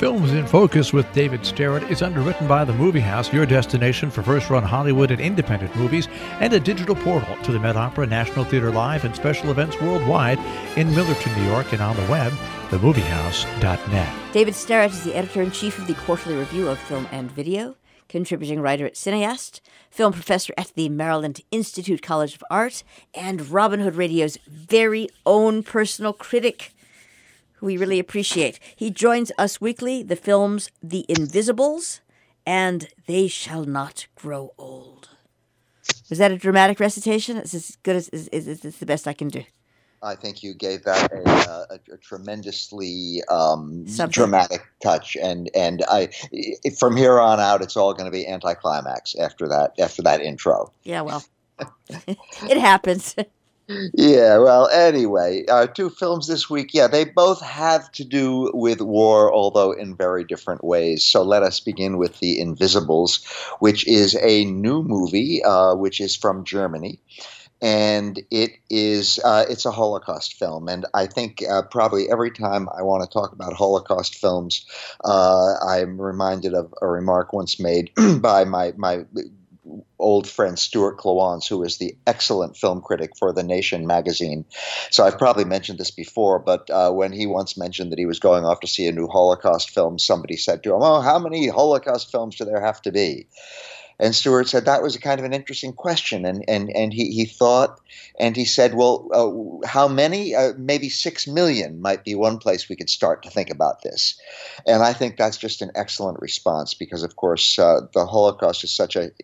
Films in Focus with David Starrett is underwritten by The Movie House, your destination for first-run Hollywood and independent movies, and a digital portal to the Met Opera, National Theater Live, and special events worldwide in Millerton, New York, and on the web, themoviehouse.net. David Starrett is the editor-in-chief of the Quarterly Review of Film and Video, contributing writer at Cineast, film professor at the Maryland Institute College of Art, and Robin Hood Radio's very own personal critic, who we really appreciate. He joins us weekly, the films The Invisibles and They Shall Not Grow Old. Was that a dramatic recitation? It's as good as it's the best I can do. I think you gave that a tremendously dramatic touch, and from here on out, it's all going to be anticlimax after that intro. Yeah, well, it happens. Yeah, well, anyway, two films this week. Yeah, they both have to do with war, although in very different ways. So let us begin with The Invisibles, which is a new movie, which is from Germany. And it's a Holocaust film. And I think probably every time I want to talk about Holocaust films, I'm reminded of a remark once made by my old friend Stuart Klawans, who is the excellent film critic for The Nation magazine. So I've probably mentioned this before, but when he once mentioned that he was going off to see a new Holocaust film, somebody said to him, "Oh, how many Holocaust films do there have to be?" And Stuart said that was a kind of an interesting question, and he thought, and he said, well, how many? Maybe 6 million might be one place we could start to think about this. And I think that's just an excellent response because, of course, the Holocaust is such a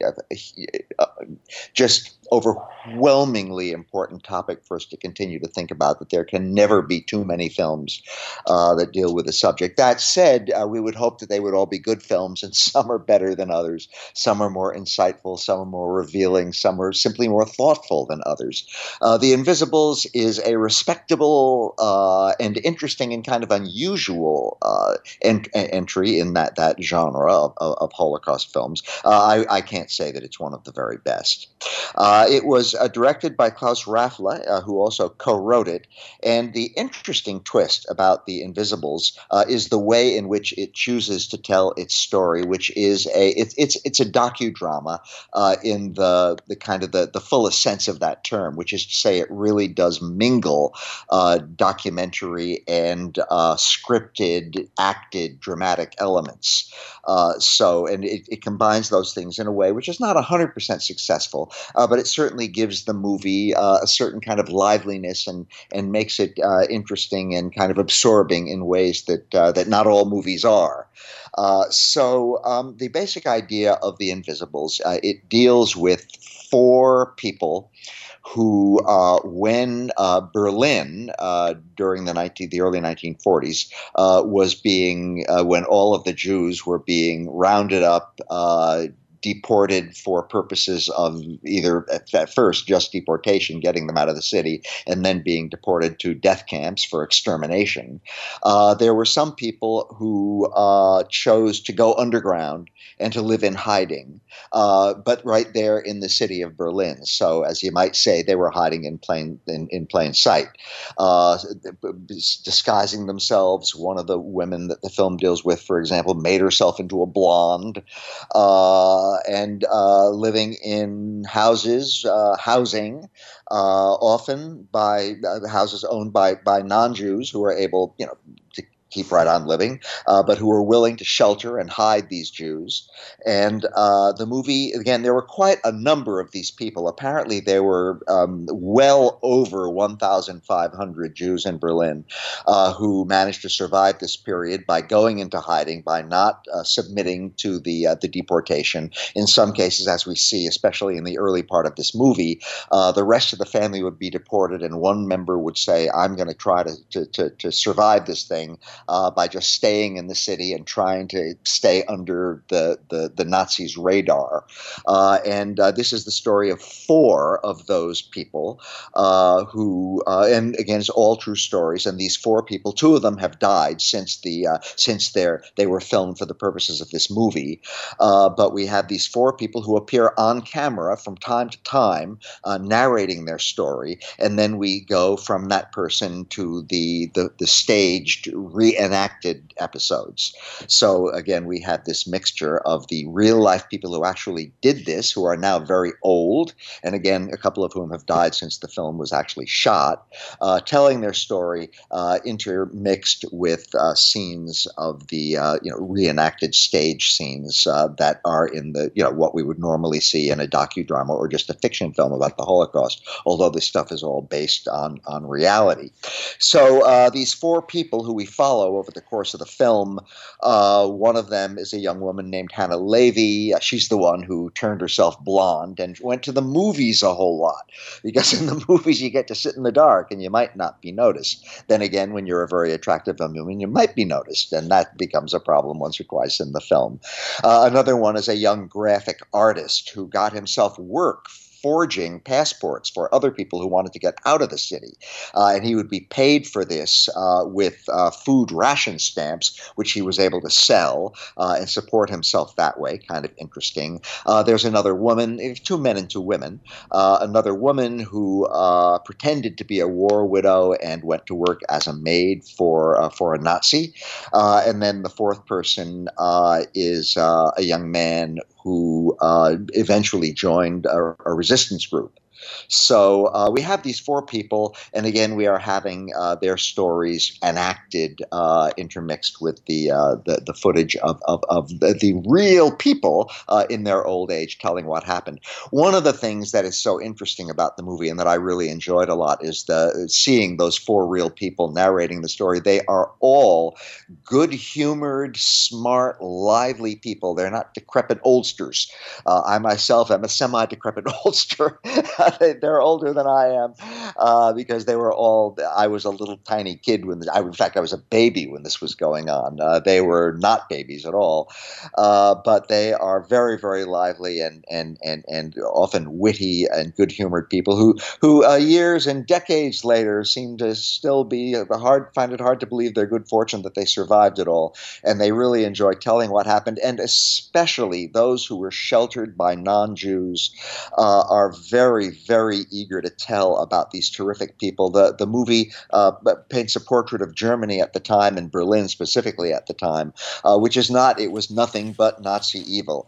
just overwhelmingly important topic for us to continue to think about, that there can never be too many films that deal with the subject. That said, we would hope that they would all be good films, and some are better than others. Some are more insightful, some are more revealing, some are simply more thoughtful than others. The Invisibles is a respectable and interesting and kind of unusual entry in that genre of Holocaust films. I can't say that it's one of the very best. It was directed by Klaus Raffle, who also co-wrote it. And the interesting twist about The Invisibles is the way in which it chooses to tell its story, which is it's a docudrama in the kind of the fullest sense of that term, which is to say it really does mingle documentary and scripted, acted, dramatic elements. And it combines those things in a way which is not 100% successful, but it certainly gives the movie a certain kind of liveliness and makes it interesting and kind of absorbing in ways that not all movies are. So the basic idea of The Invisibles, it deals with four people who, when Berlin during the early 1940s was being, when all of the Jews were being rounded up, deported for purposes of either at first just deportation, getting them out of the city, and then being deported to death camps for extermination. There were some people who chose to go underground and to live in hiding, but right there in the city of Berlin. So, as you might say, they were hiding in plain sight, disguising themselves. One of the women that the film deals with, for example, made herself into a blonde. And living in housing, often by houses owned by non-Jews who are able, to keep right on living, but who were willing to shelter and hide these Jews. And the movie, again, there were quite a number of these people. Apparently there were well over 1,500 Jews in Berlin who managed to survive this period by going into hiding, by not submitting to the deportation. In some cases, as we see, especially in the early part of this movie, the rest of the family would be deported, and one member would say, I'm going to try to survive this thing by just staying in the city and trying to stay under the Nazis' radar. And this is the story of four of those people who, and again, it's all true stories. And these four people, two of them have died since they were filmed for the purposes of this movie. But we have these four people who appear on camera from time to time, narrating their story, and then we go from that person to the staged, real reenacted episodes. So again, we have this mixture of the real life people who actually did this, who are now very old, and again, a couple of whom have died since the film was actually shot, telling their story, intermixed with scenes of the reenacted stage scenes that are in the what we would normally see in a docudrama or just a fiction film about the Holocaust, although this stuff is all based on reality. So these four people who we follow over the course of the film, one of them is a young woman named Hannah Levy. She's the one who turned herself blonde and went to the movies a whole lot, because in the movies you get to sit in the dark and you might not be noticed. Then again, when you're a very attractive young woman, you might be noticed, and that becomes a problem once or twice in the film. Another one is a young graphic artist who got himself work forging passports for other people who wanted to get out of the city. And he would be paid for this with food ration stamps, which he was able to sell and support himself that way. Kind of interesting. There's another woman, two men and two women, another woman who pretended to be a war widow and went to work as a maid for a Nazi. And then the fourth person is a young man who eventually joined a resistance group. So we have these four people, and again, we are having their stories enacted, intermixed with the footage of the real people in their old age telling what happened. One of the things that is so interesting about the movie, and that I really enjoyed a lot, is seeing those four real people narrating the story. They are all good-humored, smart, lively people. They're not decrepit oldsters. I myself am a semi-decrepit oldster. They're older than I am because they were all. I was a little tiny kid when in fact, I was a baby when this was going on. They were not babies at all, but they are very, very lively and often witty and good-humored people who years and decades later seem to still find it hard to believe their good fortune that they survived it all, and they really enjoy telling what happened, and especially those who were sheltered by non-Jews are very, very eager to tell about these terrific people. The movie paints a portrait of Germany at the time, and Berlin specifically at the time, which is not, it was nothing but Nazi evil.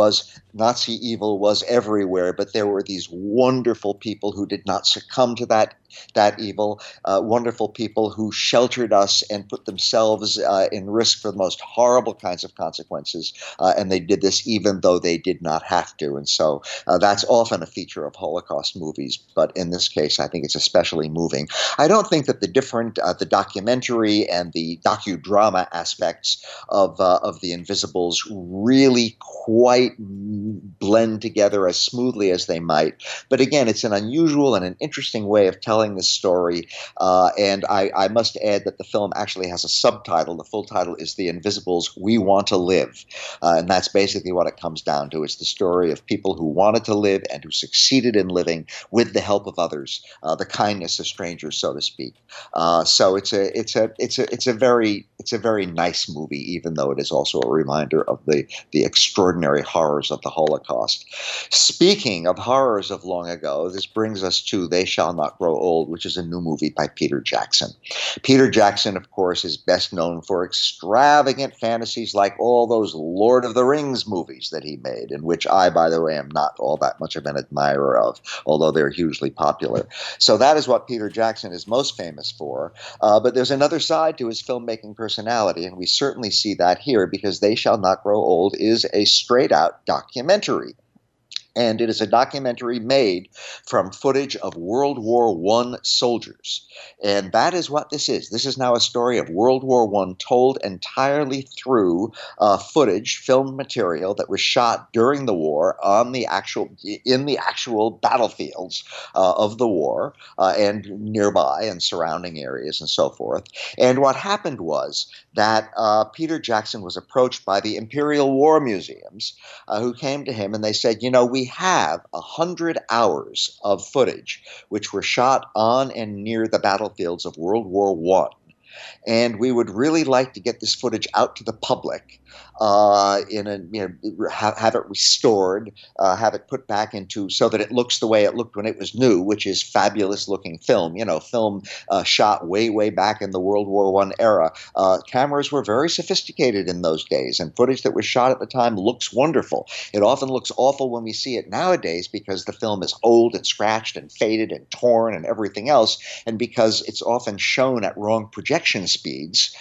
Nazi evil was everywhere, but there were these wonderful people who did not succumb to that evil, wonderful people who sheltered us and put themselves in risk for the most horrible kinds of consequences, and they did this even though they did not have to. And so that's often a feature of Holocaust movies, but in this case I think it's especially moving. I don't think that the documentary and the docudrama aspects of The Invisibles really quite blend together as smoothly as they might, but again, it's an unusual and an interesting way of telling this story, and I must add that the film actually has a subtitle. The full title is The Invisibles, We Want to Live, and that's basically what it comes down to. It's the story of people who wanted to live and who succeeded in living with the help of others, the kindness of strangers, so to speak. So it's a very nice movie, even though it is also a reminder of the extraordinary horrors of the Holocaust. Speaking of horrors of long ago, this brings us to They Shall Not Grow Old, which is a new movie by Peter Jackson. Peter Jackson, of course, is best known for extravagant fantasies like all those Lord of the Rings movies that he made, in which I, by the way, am not all that much of an admirer of, although they're hugely popular. So that is what Peter Jackson is most famous for. But there's another side to his filmmaking personality, and we certainly see that here, because They Shall Not Grow Old is a straight-out documentary. And it is a documentary made from footage of World War I soldiers. And that is what this is. This is now a story of World War I told entirely through footage, film material that was shot during the war in the actual battlefields of the war and nearby and surrounding areas and so forth. And what happened was that Peter Jackson was approached by the Imperial War Museums, who came to him and they said, we have 100 hours of footage which were shot on and near the battlefields of World War I. and we would really like to get this footage out to the public. Have it restored, have it put back into so that it looks the way it looked when it was new, which is fabulous looking film. Film shot way back in the World War I era. Cameras were very sophisticated in those days, and footage that was shot at the time looks wonderful. It often looks awful when we see it nowadays because the film is old and scratched and faded and torn and everything else, and because it's often shown at wrong projection speeds.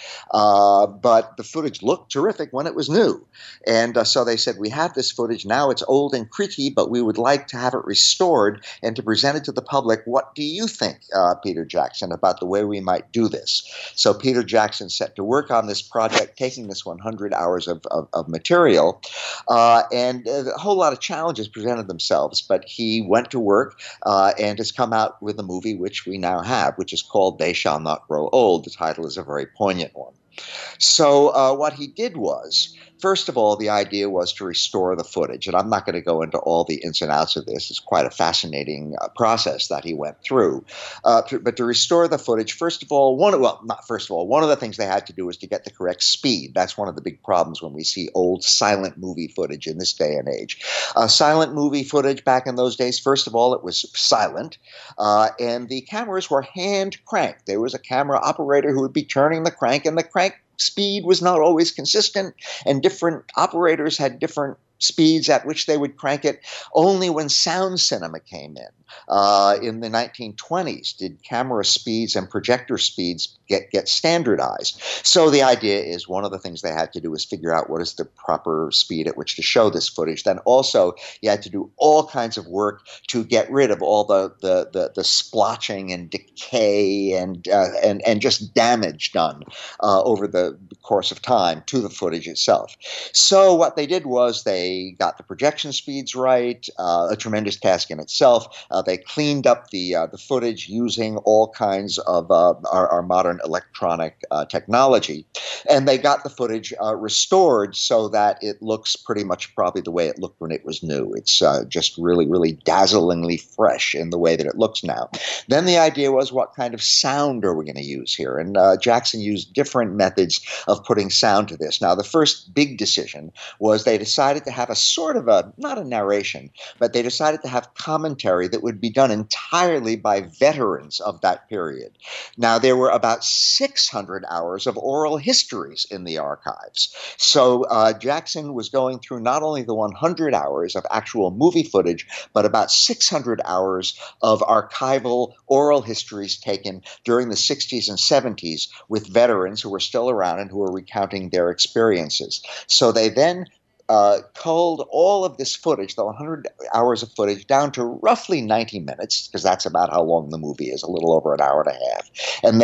But the footage looked terrific when it was new. And so they said, we have this footage. Now it's old and creaky, but we would like to have it restored and to present it to the public. What do you think, Peter Jackson, about the way we might do this? So Peter Jackson set to work on this project, taking this 100 hours of material, and a whole lot of challenges presented themselves. But he went to work and has come out with a movie which we now have, which is called They Shall Not Grow Old. The title is a very poignant one. So what he did was, first of all, the idea was to restore the footage. And I'm not going to go into all the ins and outs of this. It's quite a fascinating process that he went through. But to restore the footage, one of the things they had to do was to get the correct speed. That's one of the big problems when we see old silent movie footage in this day and age. Silent movie footage back in those days, first of all, it was silent. And the cameras were hand cranked. There was a camera operator who would be turning the crank, and the crank speed was not always consistent, and different operators had different speeds at which they would crank it. Only when sound cinema came in the 1920s did camera speeds and projector speeds get standardized. So the idea is one of the things they had to do was figure out what is the proper speed at which to show this footage. Then also you had to do all kinds of work to get rid of all the splotching and decay and just damage done over the course of time to the footage itself. So what they did was they got the projection speeds right, a tremendous task in itself. They cleaned up the footage using all kinds of our modern electronic technology, and they got the footage restored so that it looks pretty much probably the way it looked when it was new. It's just really dazzlingly fresh in the way that it looks now. Then the idea was, what kind of sound are we going to use here? And Jackson used different methods of putting sound to this. Now, the first big decision was they decided to have a sort of not a narration, but they decided to have commentary that would be done entirely by veterans of that period. Now, there were about 600 hours of oral histories in the archives. So Jackson was going through not only the 100 hours of actual movie footage, but about 600 hours of archival oral histories taken during the 60s and 70s with veterans who were still around and who were recounting their experiences. So they then culled all of this footage, the 100 hours of footage, down to roughly 90 minutes, because that's about how long the movie is, a little over an hour and a half. And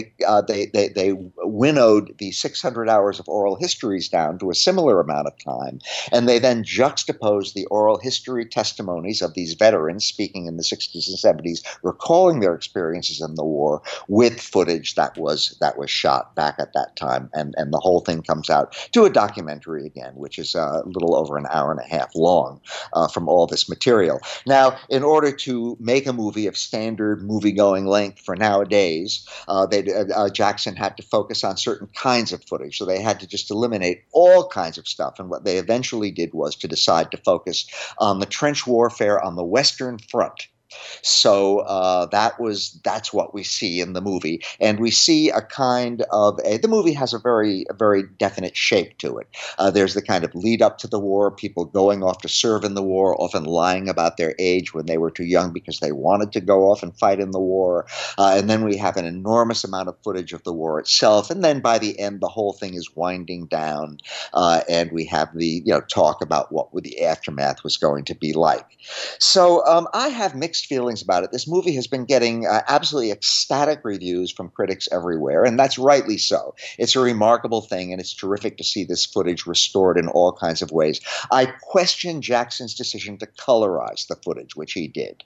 they winnowed the 600 hours of oral histories down to a similar amount of time, and they then juxtaposed the oral history testimonies of these veterans speaking in the 60s and 70s, recalling their experiences in the war, with footage that was shot back at that time, and the whole thing comes out to a documentary again, which is a little over an hour and a half long from all this material. Now, in order to make a movie of standard movie-going length for nowadays, Jackson had to focus on certain kinds of footage. So they had to just eliminate all kinds of stuff. And what they eventually did was to decide to focus on the trench warfare on the Western Front. So that's what we see in the movie, and we see a kind of the movie has a very definite shape to it. There's the kind of lead up to the war, people going off to serve in the war, often lying about their age when they were too young because they wanted to go off and fight in the war, and then we have an enormous amount of footage of the war itself, and then by the end the whole thing is winding down, and we have the talk about what the aftermath was going to be like. So I have mixed feelings about it. This movie has been getting absolutely ecstatic reviews from critics everywhere, and that's rightly so. It's a remarkable thing, and it's terrific to see this footage restored in all kinds of ways. I question Jackson's decision to colorize the footage, which he did.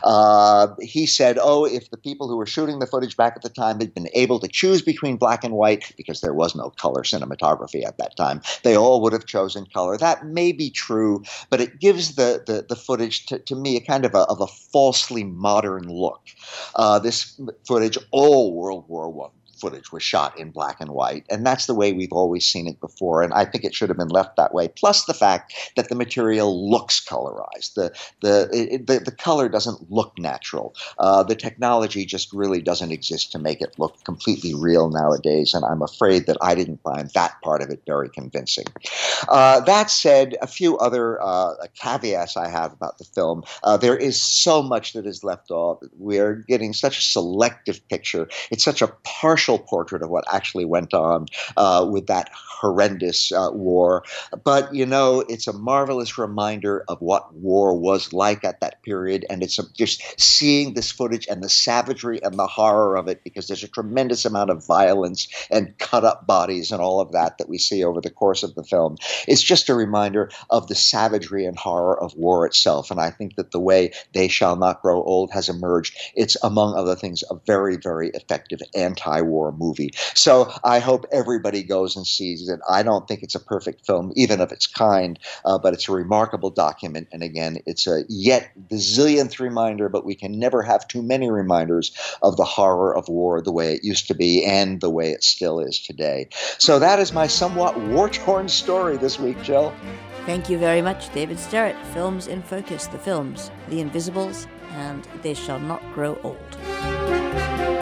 He said, if the people who were shooting the footage back at the time had been able to choose between black and white, because there was no color cinematography at that time, they all would have chosen color. That may be true, but it gives the footage to me a kind of a falsely modern look. This footage, all World War I footage was shot in black and white, and that's the way we've always seen it before, and I think it should have been left that way. Plus the fact that the material looks colorized. The color doesn't look natural. The technology just really doesn't exist to make it look completely real nowadays, and I'm afraid that I didn't find that part of it very convincing. That said, a few other caveats I have about the film. There is so much that is left off. We're getting such a selective picture. It's such a partial portrait of what actually went on with that horrendous war. But, you know, it's a marvelous reminder of what war was like at that period. And it's just seeing this footage and the savagery and the horror of it, because there's a tremendous amount of violence and cut up bodies and all of that we see over the course of the film. It's just a reminder of the savagery and horror of war itself. And I think that the way They Shall Not Grow Old has emerged, it's, among other things, a very, very effective anti-war movie. So I hope everybody goes and sees it. I don't think it's a perfect film, even of its kind, but it's a remarkable document. And again, it's a yet bazillionth reminder, but we can never have too many reminders of the horror of war, the way it used to be and the way it still is today. So that is my somewhat war-torn story this week, Jill. Thank you very much, David Sterrett. Films in Focus, the films, The Invisibles, and They Shall Not Grow Old.